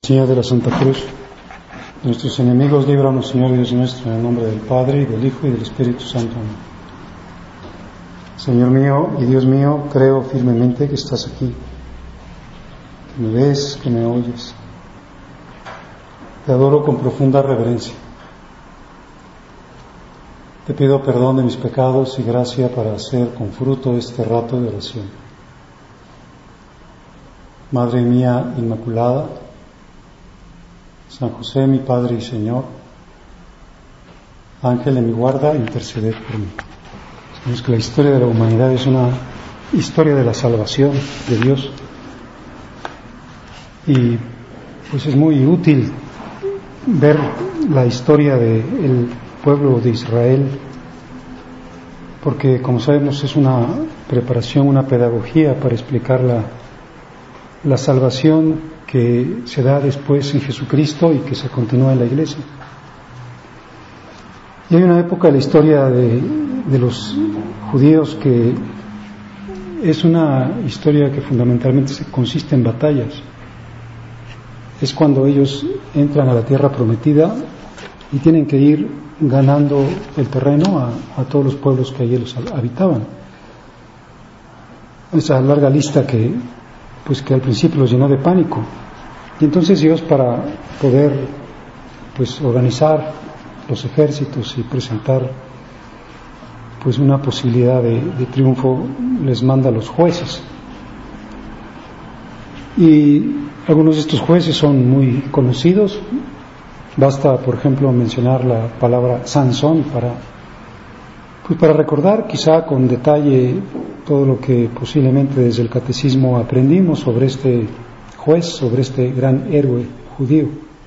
Señor de la Santa Cruz, nuestros enemigos, líbranos, Señor Dios nuestro, en el nombre del Padre, y del Hijo, y del Espíritu Santo. Amén. Señor mío y Dios mío, creo firmemente que estás aquí, que me ves, que me oyes. Te adoro con profunda reverencia. Te pido perdón de mis pecados y gracia para hacer con fruto este rato de oración. Madre mía Inmaculada, San José, mi Padre y Señor, Ángel de mi guarda, interceded por mí. Sabemos que la historia de la humanidad es una historia de la salvación de Dios. Y pues es muy útil ver la historia del pueblo de Israel, porque como sabemos es una preparación, una pedagogía para explicar la salvación que se da después en Jesucristo y que se continúa en la Iglesia. Y hay una época de la historia de los judíos que es una historia que fundamentalmente consiste en batallas. Es cuando ellos entran a la tierra prometida y tienen que ir ganando el terreno a todos los pueblos que allí los habitaban. Esa larga lista que al principio los llenó de pánico. Y entonces Dios, para poder organizar los ejércitos y presentar una posibilidad de triunfo, les manda a los jueces. Y algunos de estos jueces son muy conocidos. Basta, por ejemplo, mencionar la palabra Sansón para recordar quizá con detalle todo lo que posiblemente desde el catecismo aprendimos sobre este juez, sobre este gran héroe judío.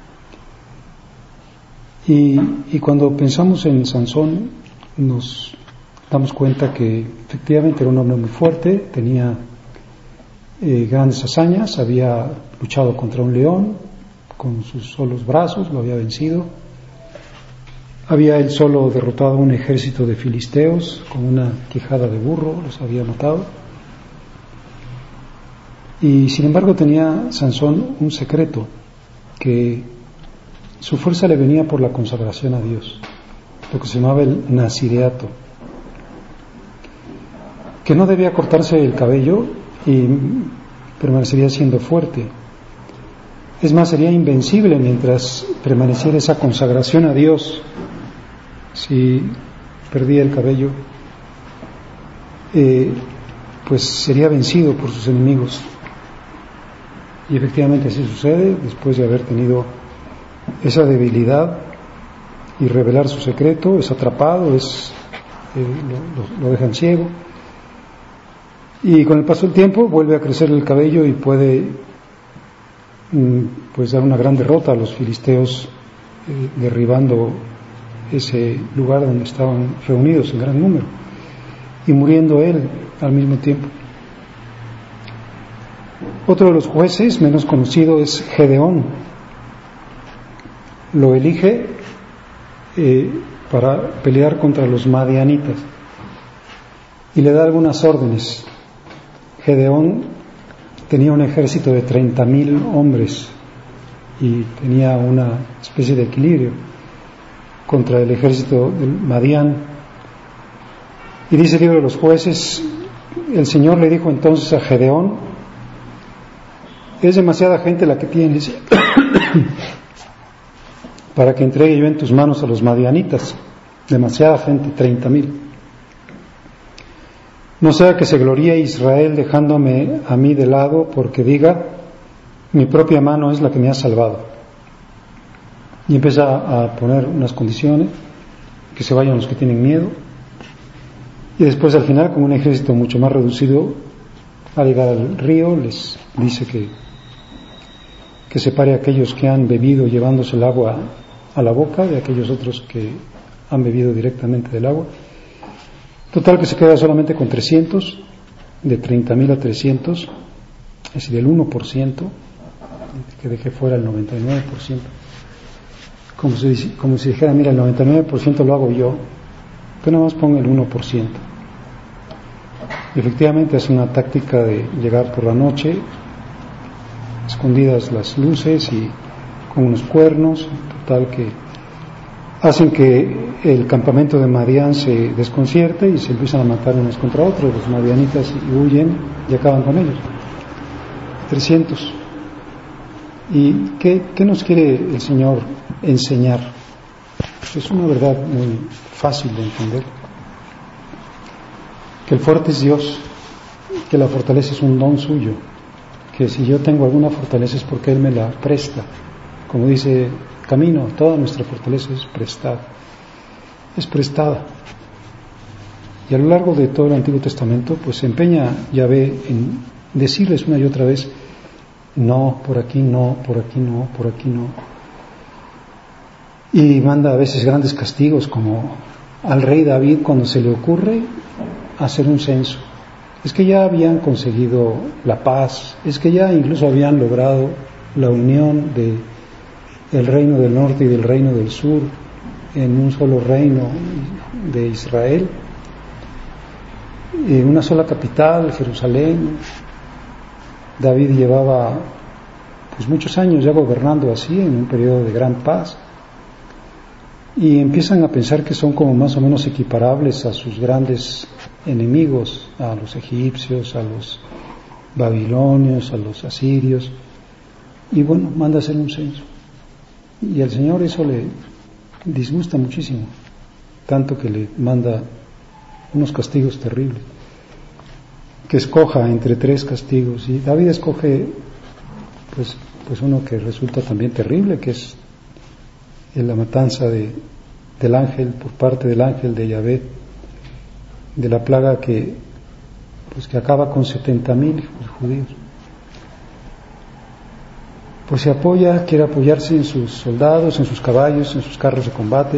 Y cuando pensamos en Sansón nos damos cuenta que efectivamente era un hombre muy fuerte, tenía grandes hazañas, había luchado contra un león con sus solos brazos, lo había vencido. Había él solo derrotado un ejército de filisteos con una quijada de burro, los había matado. Y sin embargo tenía Sansón un secreto, que su fuerza le venía por la consagración a Dios, lo que se llamaba el nazireato, que no debía cortarse el cabello y permanecería siendo fuerte. Es más, sería invencible mientras permaneciera esa consagración a Dios. Si perdía el cabello, sería vencido por sus enemigos. Y efectivamente así sucede. Después de haber tenido esa debilidad y revelar su secreto, es atrapado, lo dejan ciego. Y con el paso del tiempo vuelve a crecer el cabello y puede dar una gran derrota a los filisteos, derribando ese lugar donde estaban reunidos en gran número y muriendo él al mismo tiempo. Otro de los jueces menos conocido es Gedeón. Lo elige para pelear contra los madianitas y le da algunas órdenes. Gedeón tenía un ejército de 30,000 hombres y tenía una especie de equilibrio contra el ejército del Madián. Y dice el libro de los jueces: el Señor le dijo entonces a Gedeón: es demasiada gente la que tienes para que entregue yo en tus manos a los madianitas. Demasiada gente, 30,000. No sea que se gloríe Israel dejándome a mí de lado, porque diga: mi propia mano es la que me ha salvado. Y empieza a poner unas condiciones: que se vayan los que tienen miedo. Y después, al final, con un ejército mucho más reducido, al llegar al río, les dice que separe a aquellos que han bebido llevándose el agua a la boca de aquellos otros que han bebido directamente del agua. Total, que se queda solamente con 300, de 30,000 a 300, es decir, el 1%, que deje fuera el 99%. Como si dijera: mira, el 99% lo hago yo, tú nada más pon el 1%. Y efectivamente es una táctica de llegar por la noche, escondidas las luces y con unos cuernos, total que hacen que el campamento de Madián se desconcierte y se empiezan a matar unos contra otros, los madianitas, y huyen y acaban con ellos. 300. ¿Y qué nos quiere el Señor enseñar? Es una verdad muy fácil de entender. Que el fuerte es Dios, que la fortaleza es un don suyo, que si yo tengo alguna fortaleza es porque Él me la presta. Como dice Camino, toda nuestra fortaleza es prestada. Es prestada. Y a lo largo de todo el Antiguo Testamento, pues se empeña Yahvé en decirles una y otra vez, no, por aquí no, por aquí no, por aquí no. Y manda a veces grandes castigos, como al rey David cuando se le ocurre hacer un censo. Es que ya habían conseguido la paz, es que ya incluso habían logrado la unión del reino del norte y del reino del sur en un solo reino de Israel, en una sola capital, Jerusalén. David llevaba pues muchos años ya gobernando así, en un periodo de gran paz, y empiezan a pensar que son como más o menos equiparables a sus grandes enemigos, a los egipcios, a los babilonios, a los asirios, y bueno, manda a hacer un censo, y al Señor eso le disgusta muchísimo, tanto que le manda unos castigos terribles, que escoja entre 3 castigos, y David escoge pues uno que resulta también terrible, que es la matanza del ángel, por parte del ángel de Yahvé, de la plaga que acaba con 70,000 judíos. Pues se apoya, quiere apoyarse en sus soldados, en sus caballos, en sus carros de combate,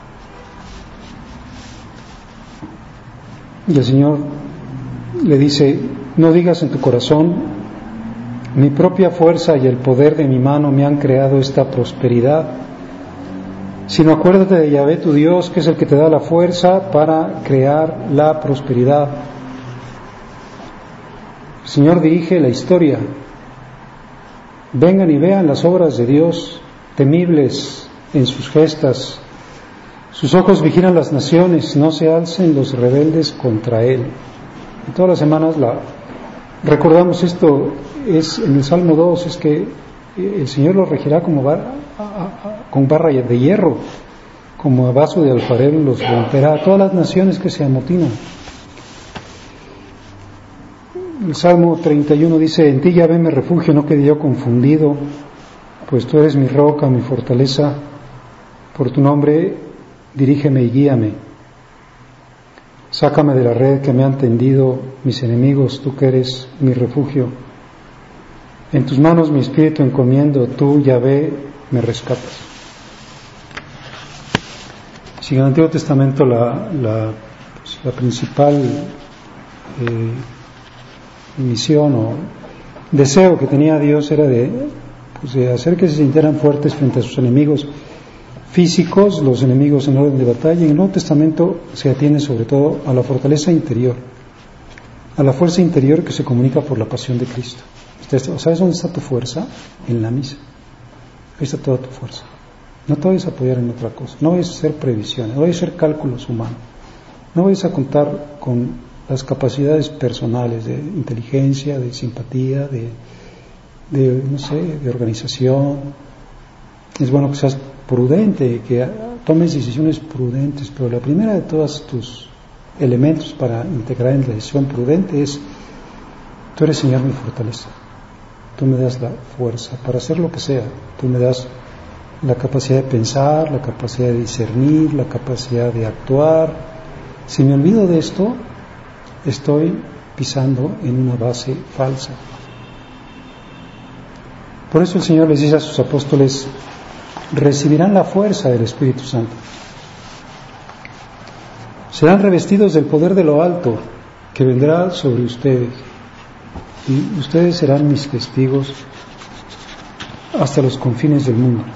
y el Señor le dice, no digas en tu corazón, mi propia fuerza y el poder de mi mano me han creado esta prosperidad, sino acuérdate de Yahvé tu Dios, que es el que te da la fuerza para crear la prosperidad. El Señor dirige la historia. Vengan y vean las obras de Dios, temibles en sus gestas. Sus ojos vigilan las naciones, no se alcen los rebeldes contra Él. Y todas las semanas recordamos esto, es en el Salmo 2, es que el Señor lo regirá con barra de hierro, como a vaso de alfarero los romperá a todas las naciones que se amotinan. El Salmo 31 dice, en ti Yahvé me refugio, no quedé yo confundido, pues tú eres mi roca, mi fortaleza, por tu nombre dirígeme y guíame. Sácame de la red que me han tendido mis enemigos, tú que eres mi refugio. En tus manos mi espíritu encomiendo, tú, Yahvé, me rescatas. Si en el Antiguo Testamento la principal misión o deseo que tenía Dios era de hacer que se sintieran fuertes frente a sus enemigos físicos, los enemigos en orden de batalla, en el Nuevo Testamento se atiene sobre todo a la fortaleza interior, a la fuerza interior que se comunica por la pasión de Cristo. ¿Sabes dónde está tu fuerza? En la misa. Ahí está toda tu fuerza. No te vayas a apoyar en otra cosa, no vayas a hacer previsiones, no vayas a hacer cálculos humanos, no vayas a contar con las capacidades personales de inteligencia, de simpatía, de organización. Es bueno que seas prudente, que tomes decisiones prudentes, pero la primera de todos tus elementos para integrar en la decisión prudente es, tú eres, Señor, mi fortaleza, tú me das la fuerza para hacer lo que sea, tú me das la capacidad de pensar, la capacidad de discernir, la capacidad de actuar. Si me olvido de esto, estoy pisando en una base falsa. Por eso el Señor les dice a sus apóstoles, recibirán la fuerza del Espíritu Santo, serán revestidos del poder de lo alto que vendrá sobre ustedes, y ustedes serán mis testigos hasta los confines del mundo.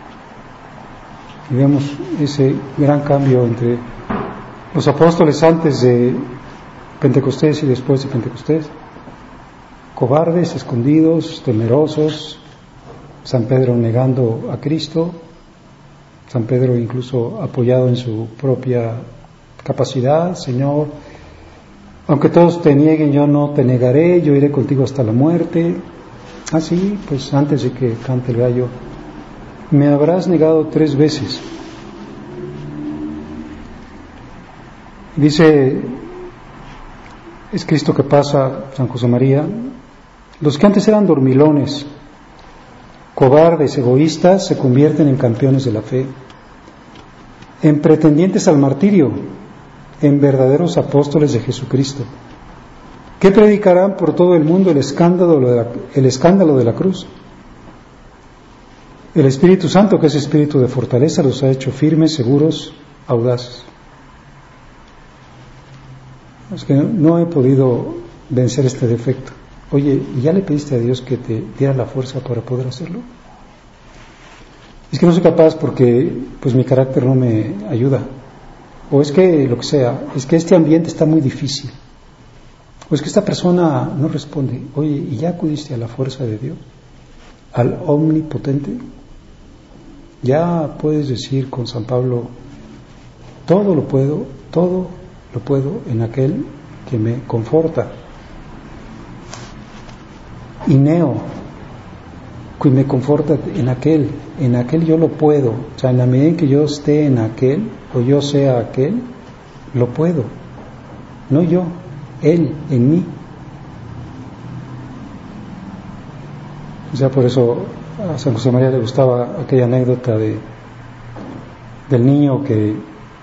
Y vemos ese gran cambio entre los apóstoles antes de Pentecostés y después de Pentecostés, cobardes, escondidos, temerosos, San Pedro negando a Cristo, San Pedro incluso apoyado en su propia capacidad, Señor, aunque todos te nieguen, yo no te negaré, yo iré contigo hasta la muerte. Así, pues antes de que cante el gallo, me habrás negado 3 veces. Dice, es Cristo que pasa, San José María, los que antes eran dormilones, cobardes, egoístas, se convierten en campeones de la fe, en pretendientes al martirio, en verdaderos apóstoles de Jesucristo, que predicarán por todo el mundo el escándalo de la cruz. El Espíritu Santo, que es espíritu de fortaleza, los ha hecho firmes, seguros, audaces. Es que no he podido vencer este defecto. Oye, ¿ya le pediste a Dios que te diera la fuerza para poder hacerlo? Es que no soy capaz porque pues mi carácter no me ayuda. O es que lo que sea, es que este ambiente está muy difícil. O es que esta persona no responde. Oye, ¿y ya acudiste a la fuerza de Dios? ¿Al omnipotente? Ya puedes decir con San Pablo, todo lo puedo en aquel que me conforta. Ineo, que me conforta en aquel yo lo puedo. O sea, en la medida en que yo esté en aquel, o yo sea aquel, lo puedo. No yo, Él en mí. O sea, por eso a San José María le gustaba aquella anécdota del niño que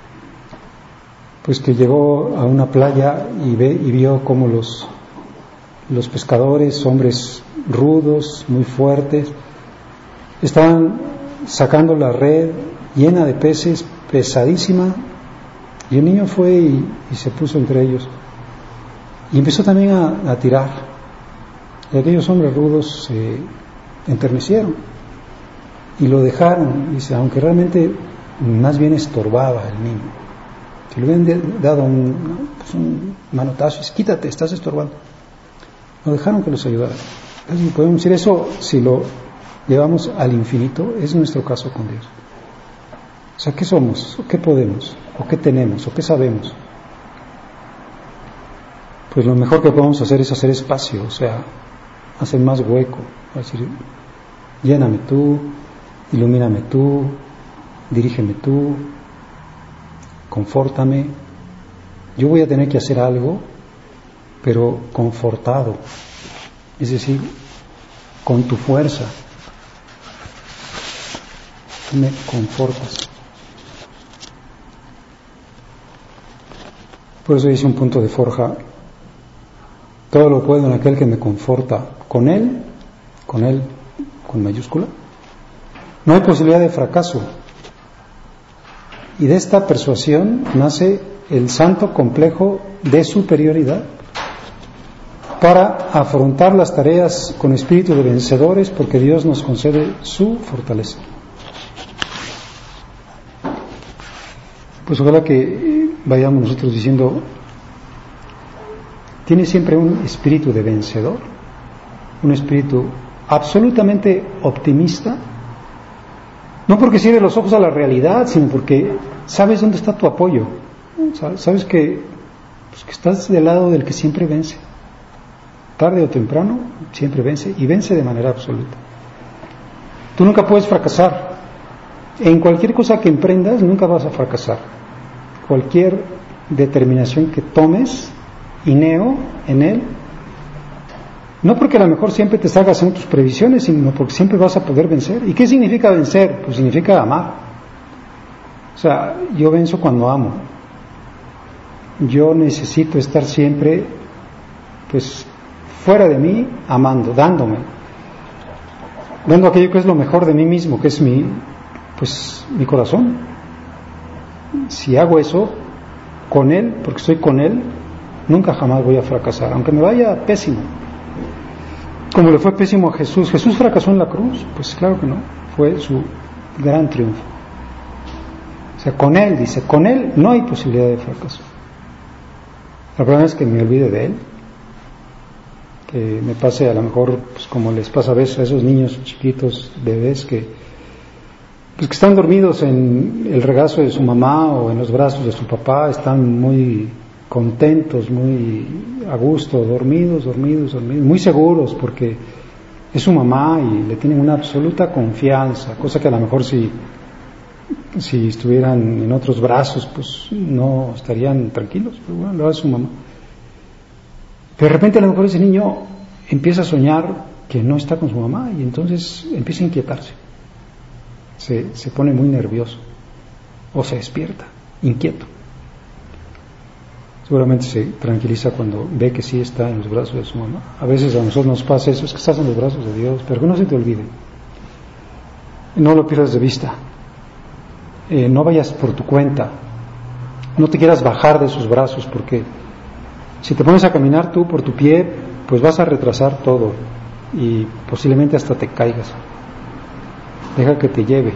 llegó a una playa y vio cómo los pescadores, hombres rudos, muy fuertes, estaban sacando la red llena de peces, pesadísima, y el niño fue y se puso entre ellos y empezó también a tirar, y aquellos hombres rudos se enternecieron y lo dejaron, dice, aunque realmente más bien estorbaba el niño. Si le hubieran dado un manotazo, dice, quítate, estás estorbando. No dejaron que los ayudara. Entonces, podemos decir eso, si lo llevamos al infinito, es nuestro caso con Dios. O sea, ¿qué somos? ¿O qué podemos? ¿O qué tenemos? ¿O qué sabemos? Pues lo mejor que podemos hacer es hacer espacio, o sea, hacer más hueco, es decir, lléname tú, ilumíname tú, dirígeme tú, confórtame. Yo voy a tener que hacer algo, pero confortado, es decir, con tu fuerza. Tú me confortas. Por eso dice un punto de Forja, todo lo puedo en aquel que me conforta. Con él, con mayúscula, no hay posibilidad de fracaso. Y de esta persuasión nace el santo complejo de superioridad para afrontar las tareas con espíritu de vencedores, porque Dios nos concede su fortaleza. Pues ojalá que vayamos nosotros diciendo, tiene siempre un espíritu de vencedor, un espíritu absolutamente optimista, no porque cierre los ojos a la realidad, sino porque sabes dónde está tu apoyo, sabes que estás del lado del que siempre vence, tarde o temprano siempre vence, y vence de manera absoluta. Tú nunca puedes fracasar, en cualquier cosa que emprendas nunca vas a fracasar, cualquier determinación que tomes, ineo en él, no porque a lo mejor siempre te salgas en tus previsiones, sino porque siempre vas a poder vencer. ¿Y qué significa vencer? Pues significa amar. O sea, yo venzo cuando amo. Yo necesito estar siempre, pues, fuera de mí, amando, dándome, dando aquello que es lo mejor de mí mismo, que es mi corazón. Si hago eso con él, porque estoy con él, nunca jamás voy a fracasar, aunque me vaya pésimo. Como le fue pésimo a Jesús. ¿Jesús fracasó en la cruz? Pues claro que no, fue su gran triunfo. O sea, con él, dice, con él no hay posibilidad de fracaso. El problema es que me olvide de él. que me pase a lo mejor, pues como les pasa a veces a esos niños chiquitos, bebés, que están dormidos en el regazo de su mamá o en los brazos de su papá, están muy contentos, muy a gusto, dormidos, muy seguros porque es su mamá y le tienen una absoluta confianza, cosa que a lo mejor si estuvieran en otros brazos, pues no estarían tranquilos, pero bueno, lo hace su mamá. Pero de repente a lo mejor ese niño empieza a soñar que no está con su mamá y entonces empieza a inquietarse, se pone muy nervioso o se despierta, inquieto. Seguramente se tranquiliza cuando ve que sí está en los brazos de su mamá. A veces a nosotros nos pasa eso, es que estás en los brazos de Dios, pero que no se te olvide. No lo pierdas de vista. No vayas por tu cuenta. No te quieras bajar de sus brazos, porque si te pones a caminar tú por tu pie, pues vas a retrasar todo y posiblemente hasta te caigas. Deja que te lleve.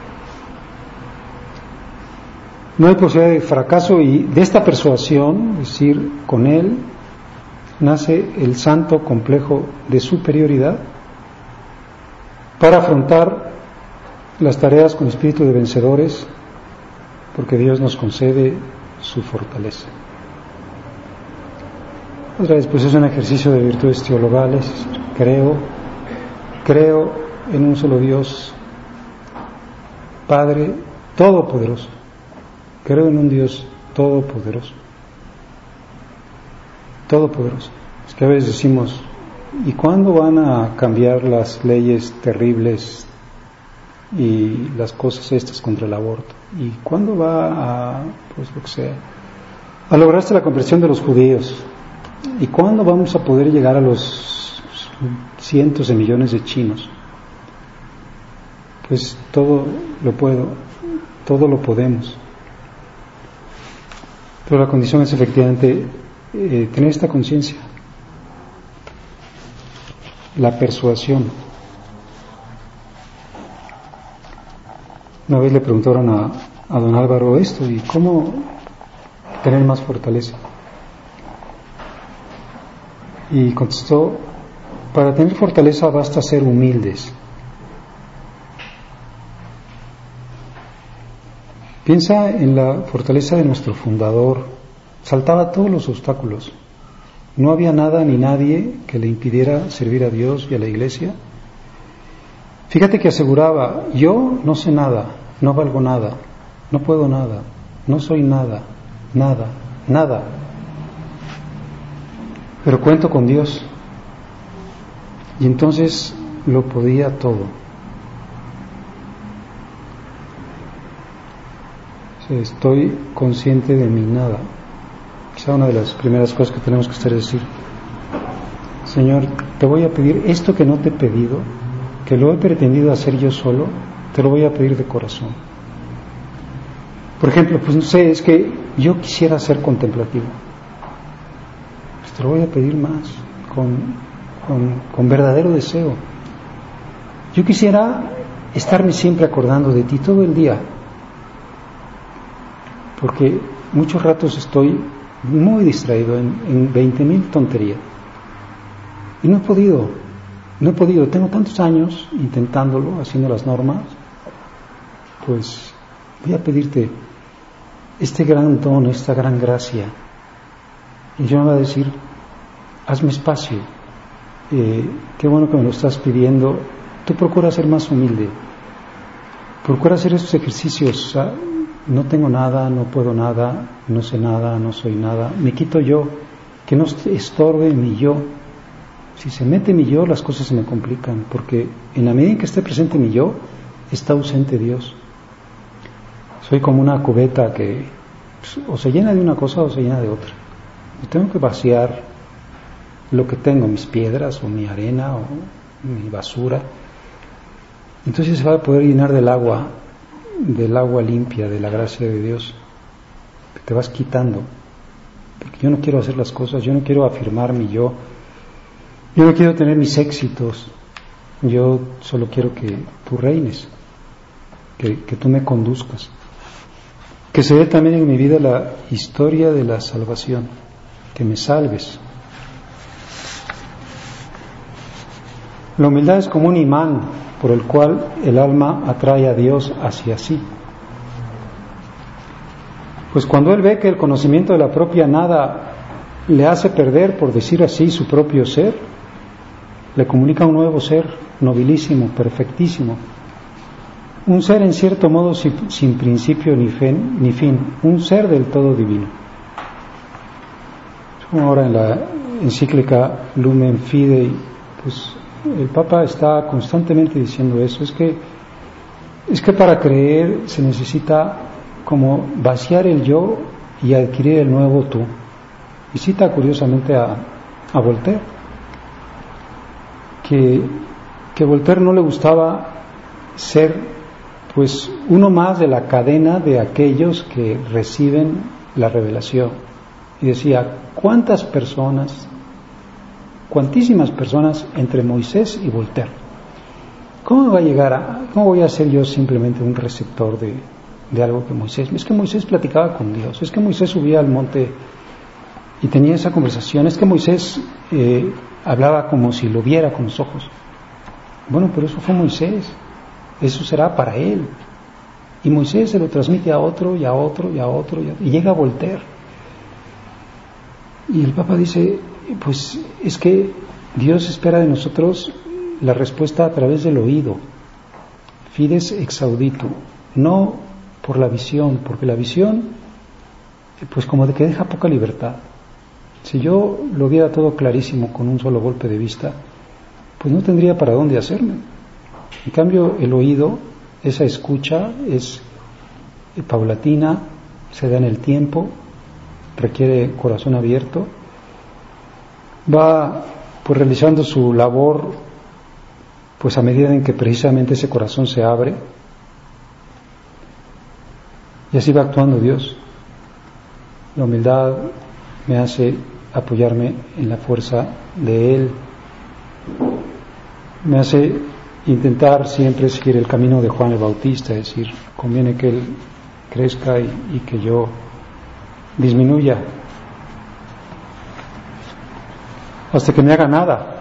No hay posibilidad de fracaso, y de esta persuasión, es decir, con él nace el santo complejo de superioridad para afrontar las tareas con espíritu de vencedores, porque Dios nos concede su fortaleza. Otra vez, pues es un ejercicio de virtudes teologales. Creo en un solo Dios, Padre Todopoderoso. Creo en un Dios todopoderoso. Todopoderoso. Es que a veces decimos, ¿y cuándo van a cambiar las leyes terribles y las cosas estas contra el aborto? ¿Y cuándo va a, pues lo que sea, a lograrse la conversión de los judíos? ¿Y cuándo vamos a poder llegar a los cientos de millones de chinos? Pues todo lo puedo, todo lo podemos. Pero la condición es efectivamente tener esta conciencia, la persuasión. Una vez le preguntaron a don Álvaro esto, ¿y cómo tener más fortaleza? Y contestó, para tener fortaleza basta ser humildes. Piensa en la fortaleza de nuestro fundador. Saltaba todos los obstáculos. No había nada ni nadie que le impidiera servir a Dios y a la iglesia. Fíjate que aseguraba, yo no sé nada, no valgo nada, no puedo nada, no soy nada, nada. Pero cuento con Dios. Y entonces lo podía todo. Estoy consciente de mi nada. Quizá una de las primeras cosas que tenemos que hacer es decir, Señor, te voy a pedir esto que no te he pedido, que lo he pretendido hacer yo solo, te lo voy a pedir de corazón. Por ejemplo, pues no sé, es que yo quisiera ser contemplativo. Pues te lo voy a pedir más, con verdadero deseo. Yo quisiera estarme siempre acordando de ti todo el día, porque muchos ratos estoy muy distraído en 20,000 tonterías y no he podido, tengo tantos años intentándolo, haciendo las normas. Pues voy a pedirte este gran don, esta gran gracia, y yo me voy a decir, hazme espacio, qué bueno que me lo estás pidiendo. Tú procura ser más humilde, procura hacer estos ejercicios. No tengo nada, no puedo nada, no sé nada, no soy nada. Me quito yo, que no estorbe mi yo. Si se mete mi yo, las cosas se me complican, porque en la medida en que esté presente mi yo, está ausente Dios. Soy como una cubeta que o se llena de una cosa o se llena de otra. Y tengo que vaciar lo que tengo, mis piedras o mi arena o mi basura. Entonces se va a poder llenar del agua limpia, de la gracia de Dios, que te vas quitando, porque yo no quiero hacer las cosas, yo no quiero afirmar mi yo no quiero tener mis éxitos, yo solo quiero que tú reines, que tú me conduzcas, que se ve también en mi vida la historia de la salvación, que me salves. La humildad es como un imán por el cual el alma atrae a Dios hacia sí. Pues cuando él ve que el conocimiento de la propia nada le hace perder, por decir así, su propio ser, le comunica un nuevo ser, nobilísimo, perfectísimo. Un ser en cierto modo sin principio ni fin, un ser del todo divino. Como ahora en la encíclica Lumen Fidei, pues el Papa está constantemente diciendo eso, es que para creer se necesita como vaciar el yo y adquirir el nuevo tú. Y cita curiosamente a Voltaire, que Voltaire no le gustaba ser pues uno más de la cadena de aquellos que reciben la revelación. Y decía, cuantísimas personas entre Moisés y Voltaire. ¿Cómo voy a ser yo simplemente un receptor de algo que Moisés? Es que Moisés platicaba con Dios, es que Moisés subía al monte y tenía esa conversación, es que Moisés hablaba como si lo viera con los ojos. Bueno, pero eso fue Moisés, eso será para él. Y Moisés se lo transmite a otro y a otro y a otro, y llega a Voltaire. Y el Papa dice, pues es que Dios espera de nosotros la respuesta a través del oído, fides ex audito, no por la visión, porque la visión, pues como de que deja poca libertad. Si yo lo viera todo clarísimo con un solo golpe de vista, pues no tendría para dónde hacerme. En cambio, el oído, esa escucha es paulatina, se da en el tiempo, requiere corazón abierto, va pues realizando su labor pues a medida en que precisamente ese corazón se abre, y así va actuando Dios. La humildad me hace apoyarme en la fuerza de Él, me hace intentar siempre seguir el camino de Juan el Bautista, es decir, conviene que Él crezca y que yo disminuya hasta que me haga nada.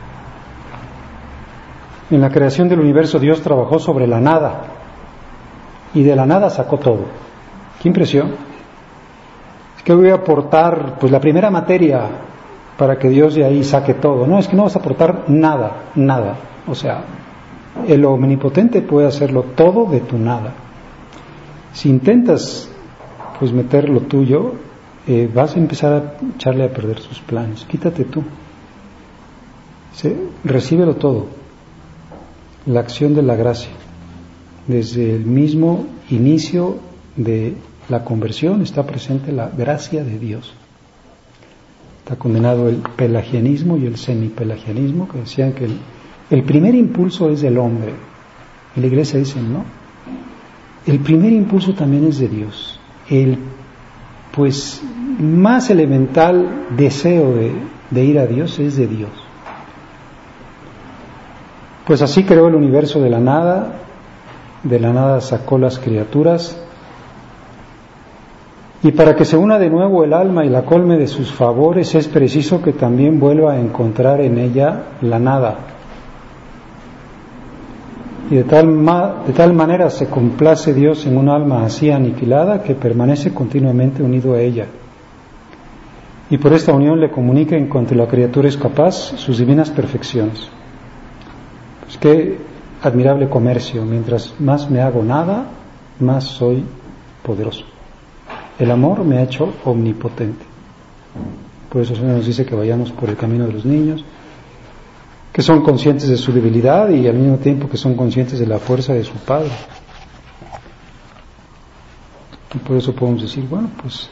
En la creación del universo Dios trabajó sobre la nada y de la nada sacó todo. ¡Qué impresión! Es que voy a aportar pues la primera materia para que Dios de ahí saque todo. No, es que no vas a aportar nada. O sea, el omnipotente puede hacerlo todo de tu nada. Si intentas pues meter lo tuyo, vas a empezar a echarle a perder sus planes. Quítate tú. Recíbelo todo. La acción de la gracia. Desde el mismo inicio de la conversión está presente la gracia de Dios. Está condenado el pelagianismo y el semipelagianismo, que decían que el primer impulso es del hombre. En la iglesia dicen, no. El primer impulso también es de Dios. El pues más elemental deseo de ir a Dios es de Dios. Pues así creó el universo de la nada sacó las criaturas, y para que se una de nuevo el alma y la colme de sus favores es preciso que también vuelva a encontrar en ella la nada. Y de tal manera se complace Dios en un alma así aniquilada que permanece continuamente unido a ella. Y por esta unión le comunica en cuanto la criatura es capaz sus divinas perfecciones. Pues qué admirable comercio. Mientras más me hago nada, más soy poderoso. El amor me ha hecho omnipotente. Por eso se nos dice que vayamos por el camino de los niños, que son conscientes de su debilidad y al mismo tiempo que son conscientes de la fuerza de su Padre. Y por eso podemos decir, bueno, pues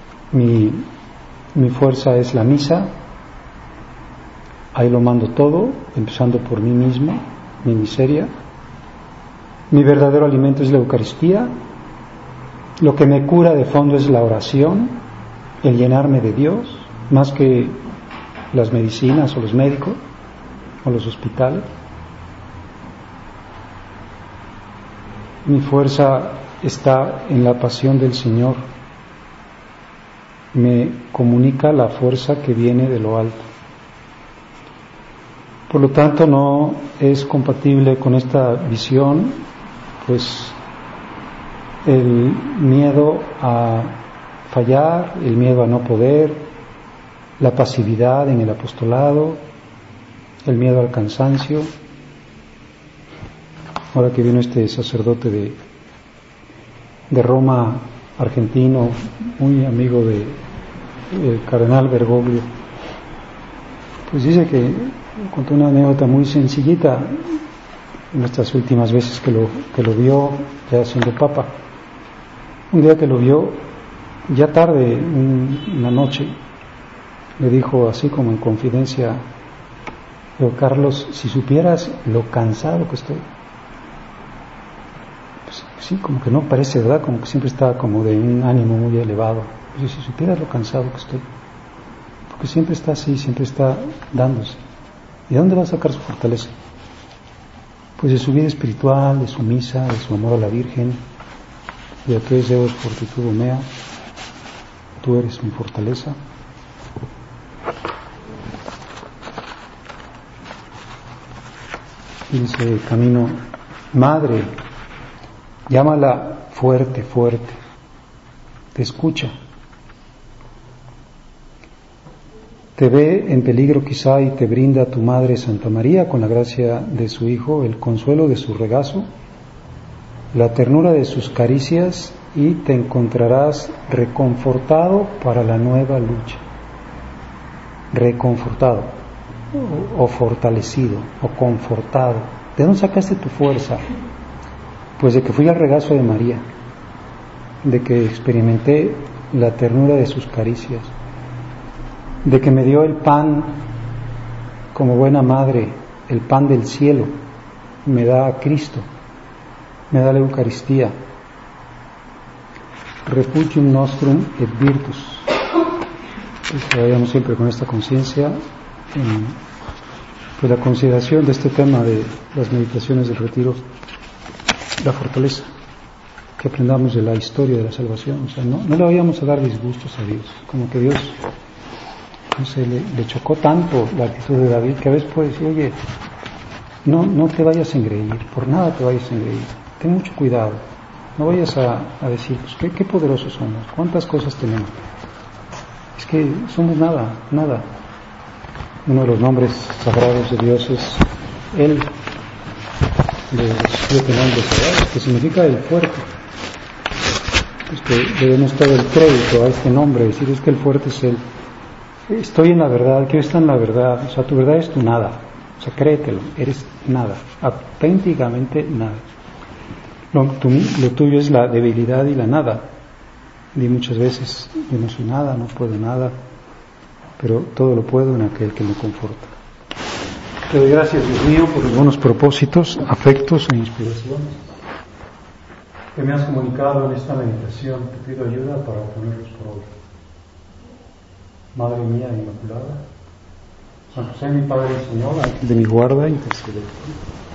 mi fuerza es la misa, ahí lo mando todo, empezando por mí mismo, mi miseria. Mi verdadero alimento es la Eucaristía, lo que me cura de fondo es la oración, el llenarme de Dios, más que las medicinas o los médicos o los hospitales. Mi fuerza está en la pasión del Señor, me comunica la fuerza que viene de lo alto. Por lo tanto, no es compatible con esta visión, pues, el miedo a fallar, el miedo a no poder, la pasividad en el apostolado, el miedo al cansancio. Ahora que vino este sacerdote de Roma, argentino, muy amigo del cardenal Bergoglio, pues dice que contó una anécdota muy sencillita en estas últimas veces que lo vio ya siendo papa. Un día que lo vio, ya tarde, en la noche, le dijo así como en confidencia: "Pero Carlos, si supieras lo cansado que estoy". Pues sí, como que no parece, ¿verdad? Como que siempre está como de un ánimo muy elevado. Pues si supieras lo cansado que estoy, porque siempre está así, siempre está dándose. ¿Y de dónde va a sacar su fortaleza? Pues de su vida espiritual, de su misa, de su amor a la Virgen, de a tu Deus fortitudo mea, tú eres mi fortaleza. Y dice Camino: madre, llámala fuerte, fuerte, te escucha. Te ve en peligro quizá y te brinda tu Madre Santa María, con la gracia de su Hijo, el consuelo de su regazo, la ternura de sus caricias, y te encontrarás reconfortado para la nueva lucha. Reconfortado, o fortalecido, o confortado. ¿De dónde sacaste tu fuerza? Pues de que fui al regazo de María, de que experimenté la ternura de sus caricias, de que me dio el pan como buena madre, el pan del cielo, me da a Cristo, me da la Eucaristía. Refugium nostrum et virtus. Pues que vayamos siempre con esta conciencia en pues la consideración de este tema de las meditaciones del retiro, la fortaleza, que aprendamos de la historia de la salvación. O sea, no le vayamos a dar disgustos a Dios, como que Dios, no sé, le chocó tanto la actitud de David, que a veces puede decir: oye, no te vayas a engreír, por nada te vayas a engreír, ten mucho cuidado, no vayas a decir, pues qué poderosos somos, cuántas cosas tenemos, es que somos nada. Uno de los nombres sagrados de Dios es Él, de los 7 nombres sagrados, que significa el fuerte. Es que debemos dar el crédito a este nombre, decir: es que el fuerte es Él. Estoy en la verdad, quiero estar en la verdad. O sea, tu verdad es tu nada. O sea, créetelo, eres nada, auténticamente nada. Lo tuyo es la debilidad y la nada. Y muchas veces: yo no soy nada, no puedo nada, pero todo lo puedo en aquel que me conforta. Te doy gracias, Dios mío, por los buenos propósitos, afectos e inspiraciones que me has comunicado en esta meditación. Te pido ayuda para ponerlos por obra. Madre mía inmaculada, San José, mi Padre y Señor, ángel de mi guarda, intercede por mí.